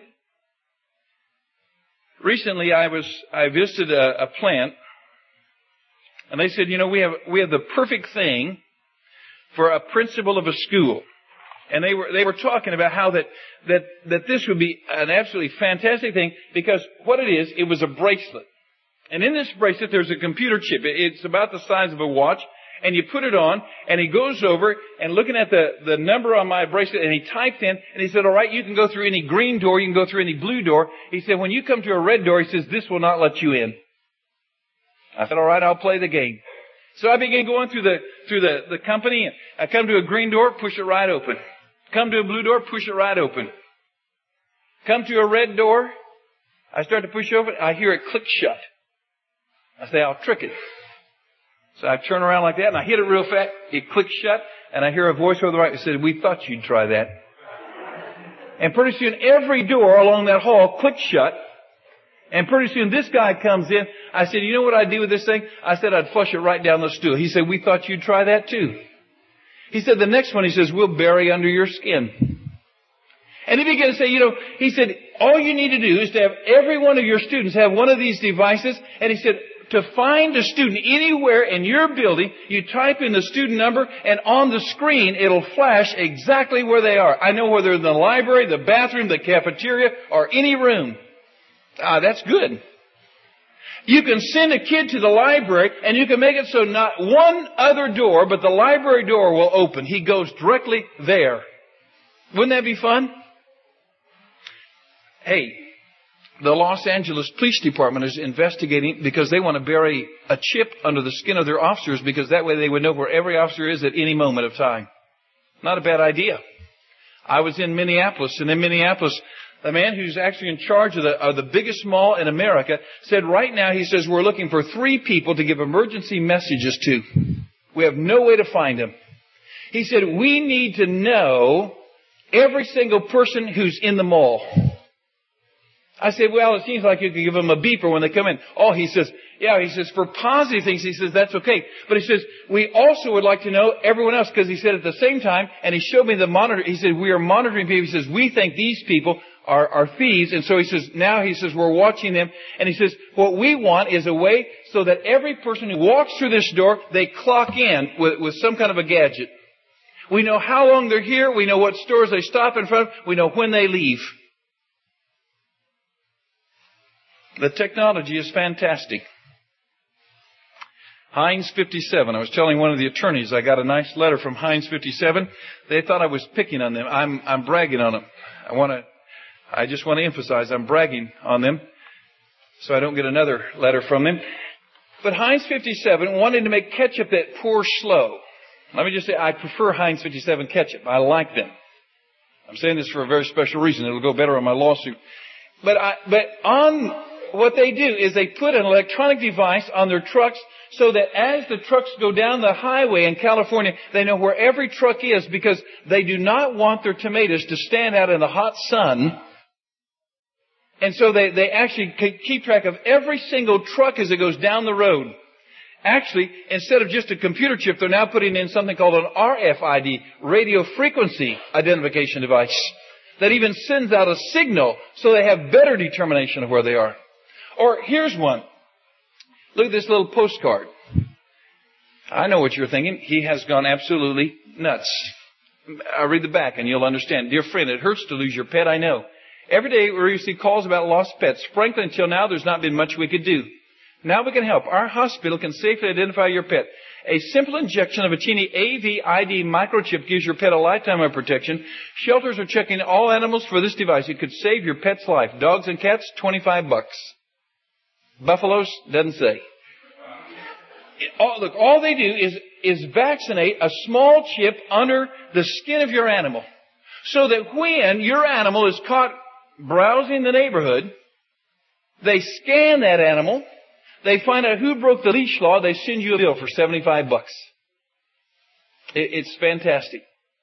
Recently, I visited a plant, and they said, we have the perfect thing for a principal of a school. And they were talking about how that this would be an absolutely fantastic thing, because what it was a bracelet. And in this bracelet, there's a computer chip. It's about the size of a watch. And you put it on, and he goes over and looking at the number on my bracelet, and he typed in, and he said, all right, you can go through any green door, you can go through any blue door. He said, when you come to a red door, he says, this will not let you in. I said, all right, I'll play the game. So I began going through the company. I come to a green door, push it right open. Come to a blue door, push it right open. Come to a red door, I start to push open, I hear it click shut. I say, I'll trick it. So I turn around like that, and I hit it real fast. It clicks shut, and I hear a voice over the right that said, we thought you'd try that. And pretty soon, every door along that hall clicks shut. And pretty soon, this guy comes in. I said, you know what I'd do with this thing? I said, I'd flush it right down the stool. He said, we thought you'd try that too. He said, the next one, he says, we'll bury under your skin. And he began to say, he said, all you need to do is to have every one of your students have one of these devices. And he said, to find a student anywhere in your building, you type in the student number, and on the screen, it'll flash exactly where they are. I know whether in the library, the bathroom, the cafeteria, or any room. That's good. You can send a kid to the library, and you can make it so not one other door, but the library door will open. He goes directly there. Wouldn't that be fun? Hey, the Los Angeles Police Department is investigating because they want to bury a chip under the skin of their officers, because that way they would know where every officer is at any moment of time. Not a bad idea. I was in Minneapolis, and in Minneapolis, the man who's actually in charge of the biggest mall in America said right now, he says, we're looking for 3 people to give emergency messages to. We have no way to find them. He said, we need to know every single person who's in the mall. I said, well, it seems like you could give them a beeper when they come in. Oh, he says, yeah, he says, for positive things, he says, that's okay. But he says, we also would like to know everyone else, because he said at the same time, and he showed me the monitor, he said, we are monitoring people. He says, we think these people are thieves. And so he says, now he says, we're watching them. And he says, what we want is a way so that every person who walks through this door, they clock in with some kind of a gadget. We know how long they're here. We know what stores they stop in front of. We know when they leave. The technology is fantastic. Heinz 57. I was telling one of the attorneys I got a nice letter from Heinz 57. They thought I was picking on them. I'm bragging on them. I just want to emphasize I'm bragging on them so I don't get another letter from them. But Heinz 57 wanted to make ketchup that pours slow. Let me just say I prefer Heinz 57 ketchup. I like them. I'm saying this for a very special reason. It'll go better on my lawsuit. But on what they do is they put an electronic device on their trucks so that as the trucks go down the highway in California, they know where every truck is because they do not want their tomatoes to stand out in the hot sun. And so they actually keep track of every single truck as it goes down the road. Actually, instead of just a computer chip, they're now putting in something called an RFID, radio frequency identification device, that even sends out a signal so they have better determination of where they are. Or here's one. Look at this little postcard. I know what you're thinking. He has gone absolutely nuts. I'll read the back and you'll understand. Dear friend, it hurts to lose your pet, I know. Every day we receive calls about lost pets. Frankly, until now, there's not been much we could do. Now we can help. Our hospital can safely identify your pet. A simple injection of a teeny AVID microchip gives your pet a lifetime of protection. Shelters are checking all animals for this device. It could save your pet's life. Dogs and cats, $25. Buffaloes, doesn't say. All they do is vaccinate a small chip under the skin of your animal. So that when your animal is caught browsing the neighborhood, they scan that animal, they find out who broke the leash law, they send you a bill for $75. It's fantastic.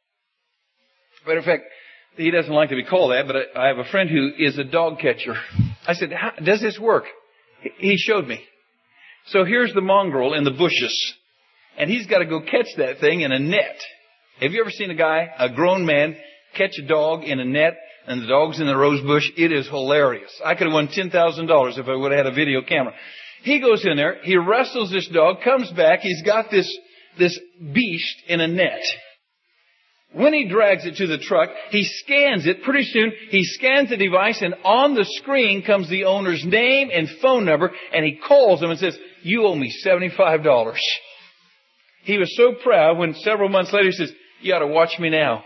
Matter of fact, he doesn't like to be called that, but I have a friend who is a dog catcher. I said, how does this work? He showed me. So here's the mongrel in the bushes, and he's got to go catch that thing in a net. Have you ever seen a grown man, catch a dog in a net and the dog's in the rose bush? It is hilarious. I could have won $10,000 if I would have had a video camera. He goes in there, he wrestles this dog, comes back, he's got this beast in a net. When he drags it to the truck, he scans it. Pretty soon, he scans the device, and on the screen comes the owner's name and phone number, and he calls them and says, you owe me $75. He was so proud when several months later he says, you ought to watch me now.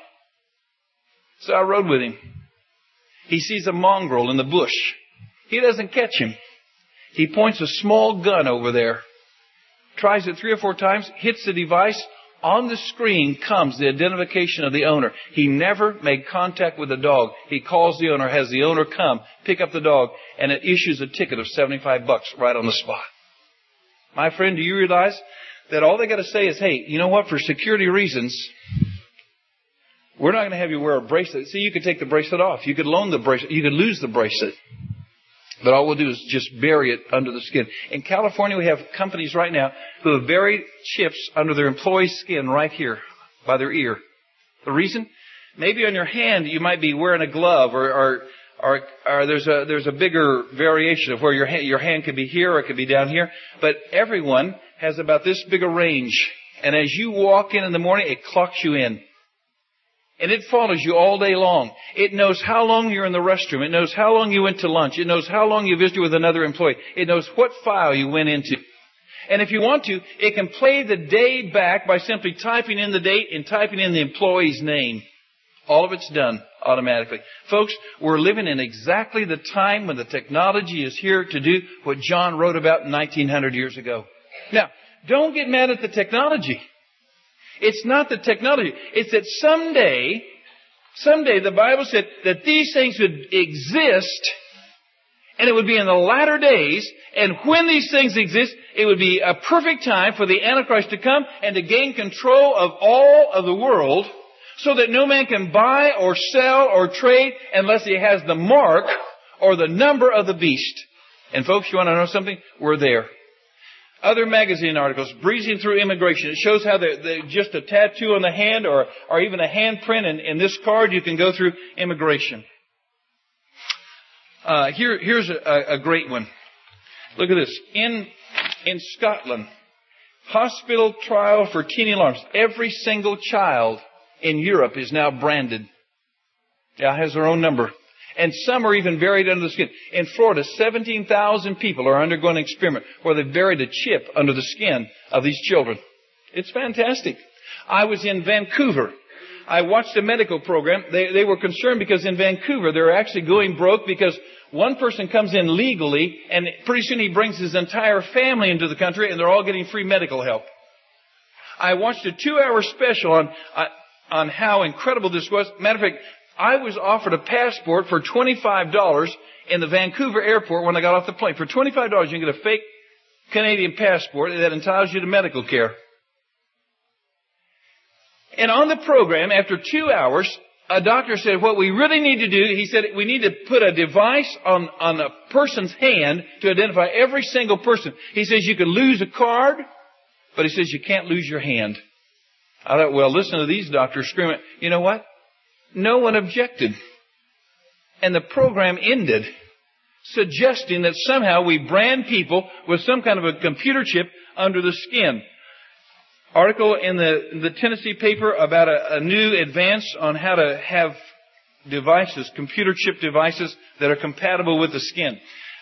So I rode with him. He sees a mongrel in the bush. He doesn't catch him. He points a small gun over there, tries it 3 or 4 times, hits the device. On the screen comes the identification of the owner. He never made contact with the dog. He calls the owner, has the owner come, pick up the dog, and it issues a ticket of $75 right on the spot. My friend, do you realize that all they got to say is, hey, you know what, for security reasons, we're not going to have you wear a bracelet. See, you could take the bracelet off. You could loan the bracelet. You could lose the bracelet. But all we'll do is just bury it under the skin. In California, we have companies right now who have buried chips under their employees' skin right here by their ear. The reason? Maybe on your hand you might be wearing a glove, or there's a bigger variation of where your hand could be here or it could be down here. But everyone has about this big a range. And as you walk in the morning, it clocks you in. And it follows you all day long. It knows how long you're in the restroom. It knows how long you went to lunch. It knows how long you visited with another employee. It knows what file you went into. And if you want to, it can play the day back by simply typing in the date and typing in the employee's name. All of it's done automatically. Folks, we're living in exactly the time when the technology is here to do what John wrote about 1900 years ago. Now, don't get mad at the technology. It's not the technology. It's that someday the Bible said that these things would exist, and it would be in the latter days, and when these things exist, it would be a perfect time for the Antichrist to come and to gain control of all of the world, so that no man can buy or sell or trade unless he has the mark or the number of the beast. And folks, you want to know something? We're there. Other magazine articles, breezing through immigration. It shows how they're just a tattoo on the hand or even a handprint. And in this card, you can go through immigration. Here's a great one. Look at this. In Scotland, hospital trial for teen alarms. Every single child in Europe is now branded. Yeah, has their own number. And some are even buried under the skin. In Florida, 17,000 people are undergoing an experiment where they buried a chip under the skin of these children. It's fantastic. I was in Vancouver. I watched a medical program. They were concerned because in Vancouver they're actually going broke because one person comes in legally and pretty soon he brings his entire family into the country and they're all getting free medical help. I watched a 2-hour special on how incredible this was. Matter of fact, I was offered a passport for $25 in the Vancouver airport when I got off the plane. For $25, you can get a fake Canadian passport that entitles you to medical care. And on the program, after 2 hours, a doctor said, what we really need to do, he said, we need to put a device on a person's hand to identify every single person. He says, you can lose a card, but he says, you can't lose your hand. I thought, well, listen to these doctors screaming. You know what? No one objected. And the program ended, suggesting that somehow we brand people with some kind of a computer chip under the skin. Article in the Tennessee paper about a new advance on how to have devices, computer chip devices that are compatible with the skin.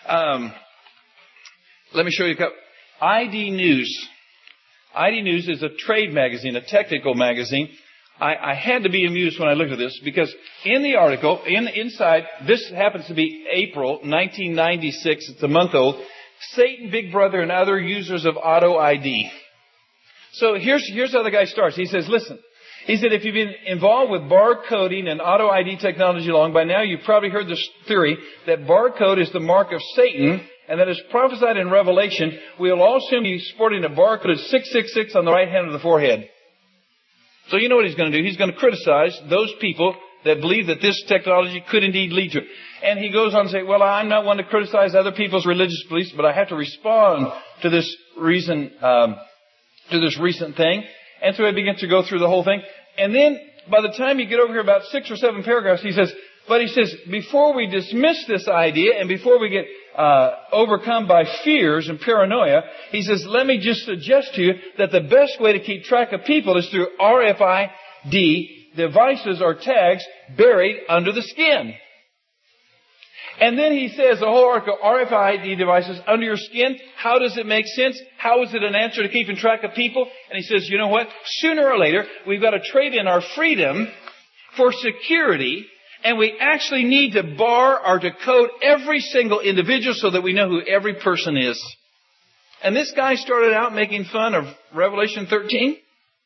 Let me show you a couple. ID News. ID News is a trade magazine, a technical magazine. I had to be amused when I looked at this because in the article, inside, this happens to be April 1996. It's a month old. Satan, Big Brother, and other users of auto ID. So here's how the guy starts. He says, listen. He said, if you've been involved with barcoding and auto ID technology long, by now you've probably heard this theory that barcode is the mark of Satan, and that is prophesied in Revelation. We'll all soon be sporting a barcode of 666 on the right hand of the forehead. So you know what he's going to do. He's going to criticize those people that believe that this technology could indeed lead to it. And he goes on to say, well, I'm not one to criticize other people's religious beliefs, but I have to respond to this recent thing. And so he begins to go through the whole thing. And then by the time you get over here about 6 or 7 paragraphs, he says, before we dismiss this idea and before we get overcome by fears and paranoia, he says, let me just suggest to you that the best way to keep track of people is through RFID devices or tags buried under the skin. And then he says, the whole article, RFID devices under your skin, how does it make sense? How is it an answer to keeping track of people? And he says, you know what? Sooner or later, we've got to trade in our freedom for security. And we actually need to bar or to code every single individual so that we know who every person is. And this guy started out making fun of Revelation 13.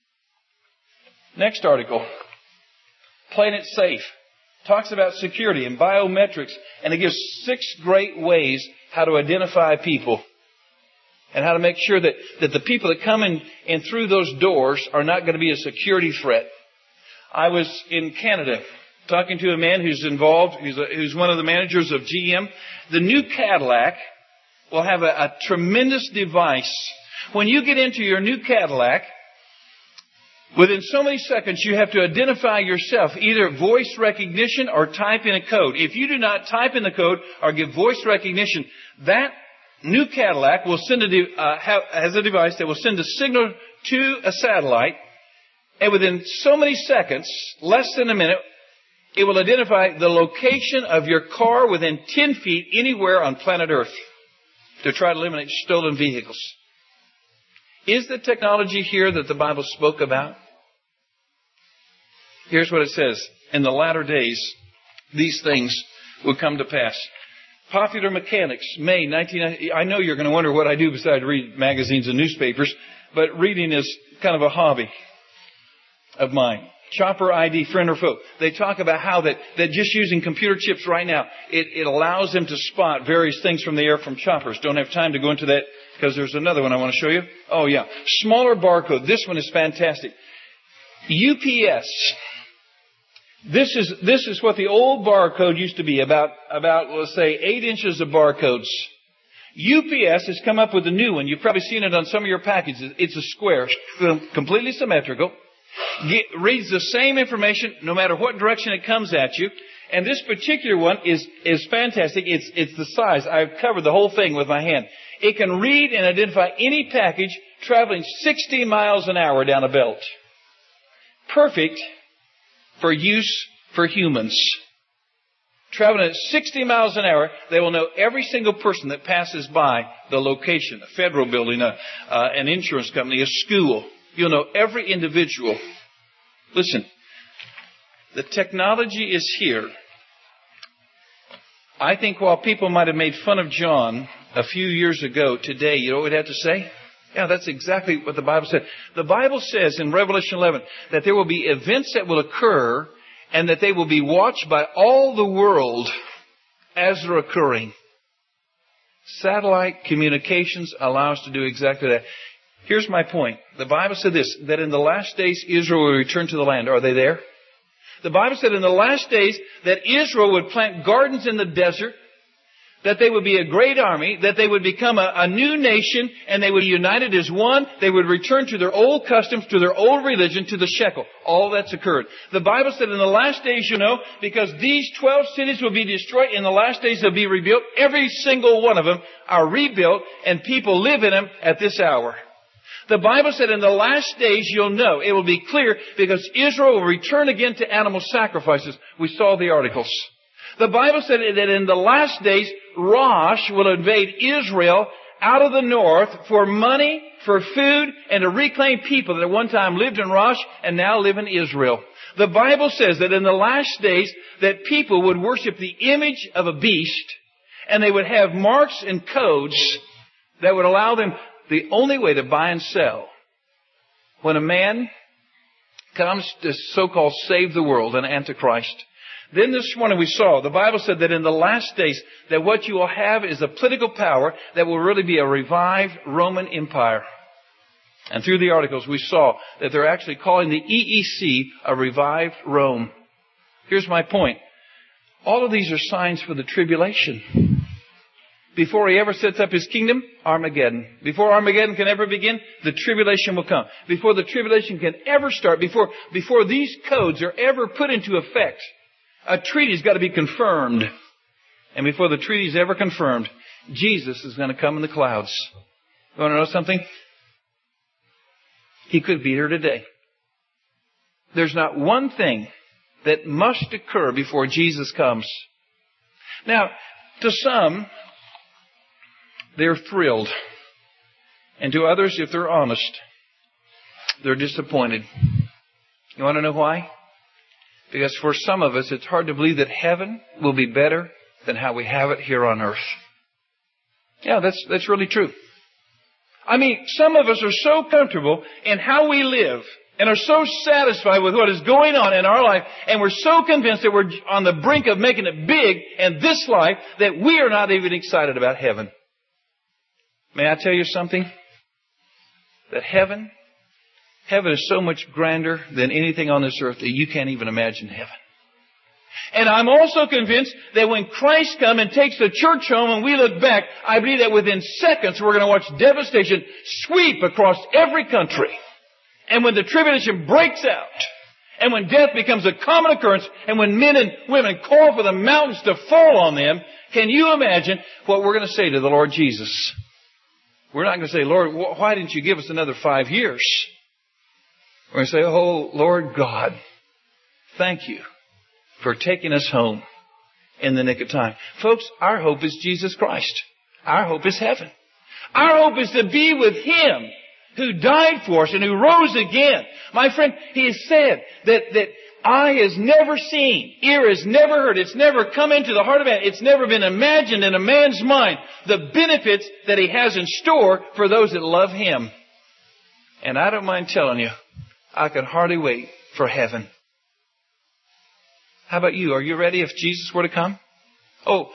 Next article. Planet Safe. Talks about security and biometrics. And it gives 6 great ways how to identify people. And how to make sure that the people that come in through those doors are not going to be a security threat. I was in Canada talking to a man who's involved, who's one of the managers of GM. The new Cadillac will have a tremendous device. When you get into your new Cadillac, within so many seconds you have to identify yourself, either voice recognition or type in a code. If you do not type in the code or give voice recognition, that new Cadillac will send has a device that will send a signal to a satellite, and within so many seconds, less than a minute, it will identify the location of your car within 10 feet anywhere on planet Earth to try to eliminate stolen vehicles. Is the technology here that the Bible spoke about? Here's what it says. In the latter days, these things will come to pass. Popular Mechanics, May 1990. I know you're going to wonder what I do besides read magazines and newspapers, but reading is kind of a hobby of mine. Chopper ID, friend or foe. They talk about how that just using computer chips right now, it allows them to spot various things from the air from choppers. Don't have time to go into that because there's another one I want to show you. Oh yeah. Smaller barcode. This one is fantastic. UPS. This is what the old barcode used to be, about let's say 8 inches of barcodes. UPS has come up with a new one. You've probably seen it on some of your packages. It's a square, completely symmetrical. Reads the same information no matter what direction it comes at you. And this particular one is fantastic. It's the size. I've covered the whole thing with my hand. It can read and identify any package traveling 60 miles an hour down a belt. Perfect for use for humans. traveling at 60 miles an hour. They will know every single person that passes by the location, a federal building, an insurance company, a school. You'll know every individual. Listen, the technology is here. I think while people might have made fun of John a few years ago, today, you know what we'd have to say? Yeah, that's exactly what the Bible said. The Bible says in Revelation 11 that there will be events that will occur and that they will be watched by all the world as they're occurring. Satellite communications allow us to do exactly that. Here's my point. The Bible said this, that in the last days Israel will return to the land. Are they there? The Bible said in the last days that Israel would plant gardens in the desert, that they would be a great army, that they would become a new nation, and they would be united as one. They would return to their old customs, to their old religion, to the shekel. All that's occurred. The Bible said in the last days, you know, because these 12 cities will be destroyed, in the last days they'll be rebuilt. Every single one of them are rebuilt, and people live in them at this hour. The Bible said in the last days you'll know. It will be clear because Israel will return again to animal sacrifices. We saw the articles. The Bible said that in the last days, Rosh will invade Israel out of the north for money, for food, and to reclaim people that at one time lived in Rosh and now live in Israel. The Bible says that in the last days that people would worship the image of a beast, and they would have marks and codes that would allow them the only way to buy and sell. When a man comes to so-called save the world, an antichrist, then this morning we saw, the Bible said that in the last days, that what you will have is a political power that will really be a revived Roman Empire. And through the articles we saw that they're actually calling the EEC a revived Rome. Here's my point. All of these are signs for the tribulation. Before he ever sets up his kingdom, Armageddon. Before Armageddon can ever begin, the tribulation will come. Before the tribulation can ever start, before these codes are ever put into effect, a treaty's got to be confirmed. And before the treaty's ever confirmed, Jesus is going to come in the clouds. You want to know something? He could be here today. There's not one thing that must occur before Jesus comes. Now, to some, they're thrilled. And to others, if they're honest, they're disappointed. You want to know why? Because for some of us, it's hard to believe that heaven will be better than how we have it here on earth. Yeah, that's really true. I mean, some of us are so comfortable in how we live and are so satisfied with what is going on in our life, and we're so convinced that we're on the brink of making it big in this life that we are not even excited about heaven. May I tell you something? That heaven is so much grander than anything on this earth that you can't even imagine heaven. And I'm also convinced that when Christ comes and takes the church home and we look back, I believe that within seconds we're going to watch devastation sweep across every country. And when the tribulation breaks out, and when death becomes a common occurrence, and when men and women call for the mountains to fall on them, can you imagine what we're going to say to the Lord Jesus? We're not going to say, Lord, why didn't you give us another 5 years? We're going to say, oh, Lord God, thank you for taking us home in the nick of time. Folks, our hope is Jesus Christ. Our hope is heaven. Our hope is to be with Him who died for us and who rose again. My friend, He has said that eye has never seen, ear has never heard, it's never come into the heart of man, it's never been imagined in a man's mind, the benefits that He has in store for those that love Him. And I don't mind telling you, I can hardly wait for heaven. How about you? Are you ready if Jesus were to come? Oh,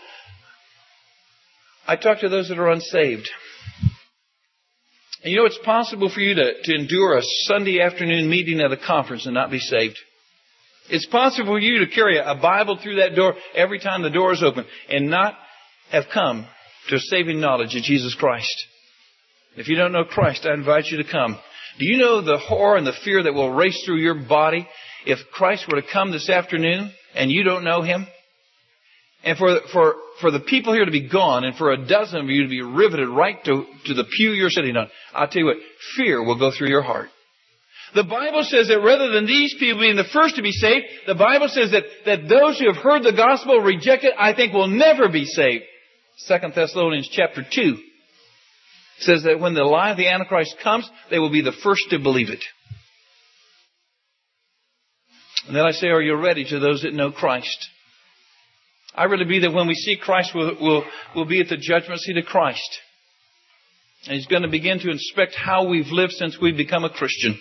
I talk to those that are unsaved. And you know, it's possible for you to endure a Sunday afternoon meeting at a conference and not be saved. It's possible for you to carry a Bible through that door every time the door is open and not have come to a saving knowledge of Jesus Christ. If you don't know Christ, I invite you to come. Do you know the horror and the fear that will race through your body if Christ were to come this afternoon and you don't know Him? And for the people here to be gone and for a dozen of you to be riveted right to the pew you're sitting on, I'll tell you what, fear will go through your heart. The Bible says that rather than these people being the first to be saved, the Bible says that those who have heard the gospel, reject it, I think will never be saved. 2 Thessalonians chapter 2 says that when the lie of the Antichrist comes, they will be the first to believe it. And then I say, are you ready to those that know Christ? I really believe that when we see Christ, we'll be at the judgment seat of Christ. And He's going to begin to inspect how we've lived since we've become a Christian.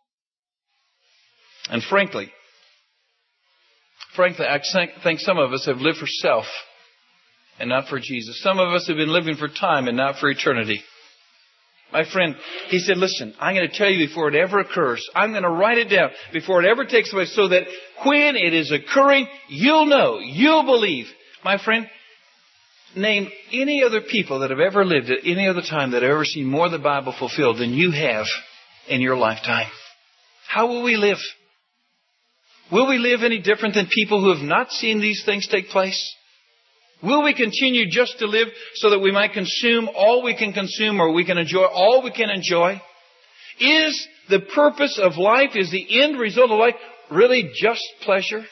And frankly, I think some of us have lived for self and not for Jesus. Some of us have been living for time and not for eternity. My friend, he said, listen, I'm going to tell you before it ever occurs. I'm going to write it down before it ever takes place so that when it is occurring, you'll know, you'll believe. My friend, name any other people that have ever lived at any other time that have ever seen more of the Bible fulfilled than you have in your lifetime. How will we live? Will we live any different than people who have not seen these things take place? Will we continue just to live so that we might consume all we can consume or we can enjoy all we can enjoy? Is the purpose of life, is the end result of life really just pleasure?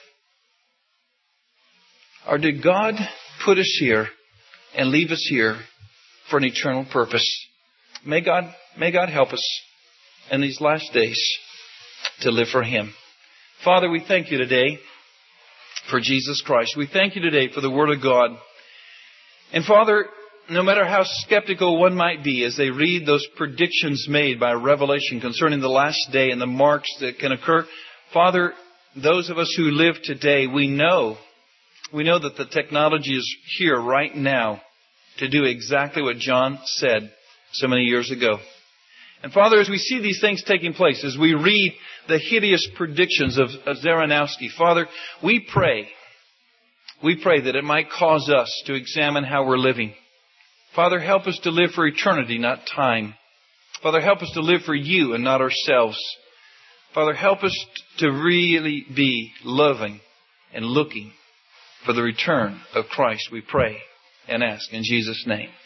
Or did God put us here and leave us here for an eternal purpose? May God help us in these last days to live for Him. Father, we thank You today for Jesus Christ. We thank You today for the Word of God. And Father, no matter how skeptical one might be as they read those predictions made by Revelation concerning the last day and the marks that can occur, Father, those of us who live today, we know that the technology is here right now to do exactly what John said so many years ago. And Father, as we see these things taking place, as we read the hideous predictions of Zaranowski, Father, we pray that it might cause us to examine how we're living. Father, help us to live for eternity, not time. Father, help us to live for You and not ourselves. Father, help us to really be loving and looking for the return of Christ, we pray and ask in Jesus' name.